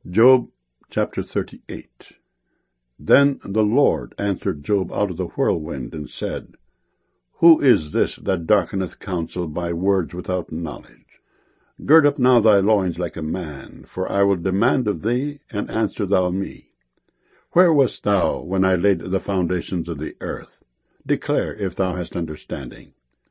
Job chapter 38. Then the Lord answered Job out of the whirlwind, and said, Who is this that darkeneth counsel by words without knowledge? Gird up now thy loins like a man, for I will demand of thee, and answer thou me. Where wast thou when I laid the foundations of the earth? Declare, if thou hast understanding.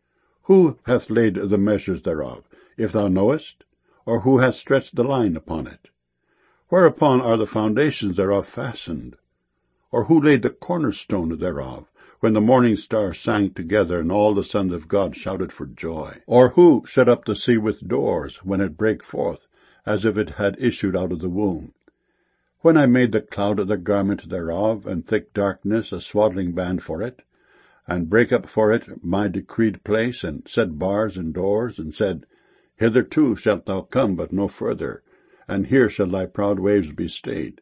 Who hath laid the measures thereof, if thou knowest? Or who hath stretched the line upon it? Whereupon are the foundations thereof fastened? Or who laid the cornerstone thereof, when the morning stars sang together, and all the sons of God shouted for joy? Or who shut up the sea with doors, when it brake forth, as if it had issued out of the womb? When I made the cloud the garment thereof, and thick darkness a swaddling band for it, and brake up for it my decreed place, and set bars and doors, and said, Hitherto shalt thou come, but no further, and here shall thy proud waves be stayed.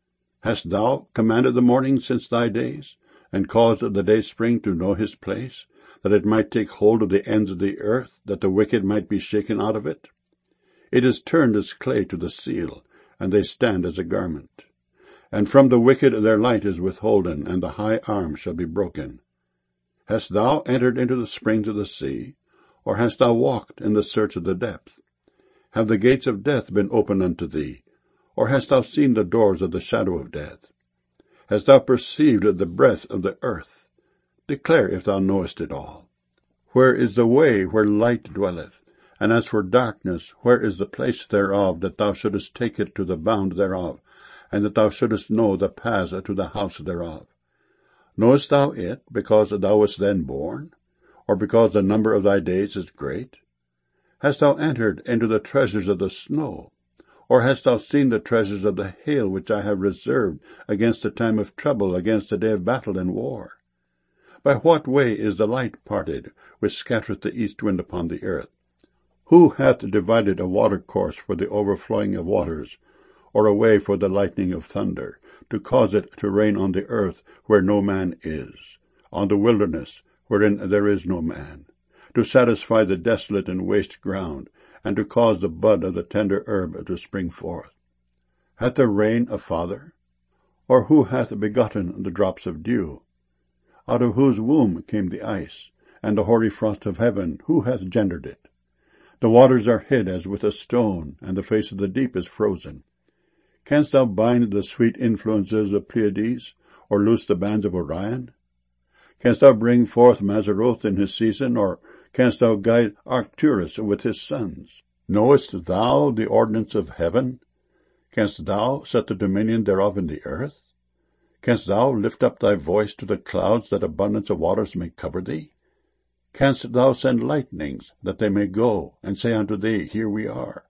Hast thou commanded the morning since thy days, and caused the day spring to know his place, that it might take hold of the ends of the earth, that the wicked might be shaken out of it? It is turned as clay to the seal, and they stand as a garment. And from the wicked their light is withholden, and the high arm shall be broken. Hast thou entered into the springs of the sea, or hast thou walked in the search of the depth? Have the gates of death been opened unto thee, or hast thou seen the doors of the shadow of death? Hast thou perceived the breadth of the earth? Declare, if thou knowest it all. Where is the way where light dwelleth? And as for darkness, where is the place thereof, that thou shouldest take it to the bound thereof, and that thou shouldest know the paths to the house thereof? Knowest thou it, because thou wast then born, or because the number of thy days is great? Hast thou entered into the treasures of the snow? Or hast thou seen the treasures of the hail, which I have reserved against the time of trouble, against the day of battle and war? By what way is the light parted, which scattereth the east wind upon the earth? Who hath divided a watercourse for the overflowing of waters, or a way for the lightning of thunder, to cause it to rain on the earth where no man is, on the wilderness wherein there is no man, to satisfy the desolate and waste ground, and to cause the bud of the tender herb to spring forth? Hath the rain a father? Or who hath begotten the drops of dew? Out of whose womb came the ice, and the hoary frost of heaven, who hath gendered it? The waters are hid as with a stone, and the face of the deep is frozen. Canst thou bind the sweet influences of Pleiades, or loose the bands of Orion? Canst thou bring forth Mazzaroth in his season, or canst thou guide Arcturus with his sons? Knowest thou the ordinance of heaven? Canst thou set the dominion thereof in the earth? Canst thou lift up thy voice to the clouds, that abundance of waters may cover thee? Canst thou send lightnings, that they may go, and say unto thee, Here we are?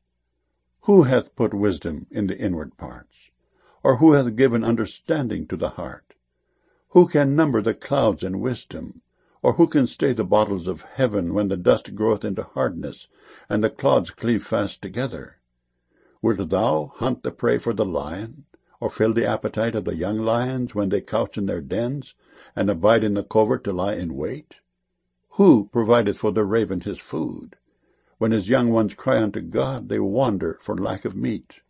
Who hath put wisdom in the inward parts? Or who hath given understanding to the heart? Who can number the clouds in wisdom? Or who can stay the bottles of heaven, when the dust groweth into hardness, and the clods cleave fast together? Wilt thou hunt the prey for the lion, or fill the appetite of the young lions, when they couch in their dens, and abide in the covert to lie in wait? Who provideth for the raven his food? When his young ones cry unto God, they wander for lack of meat.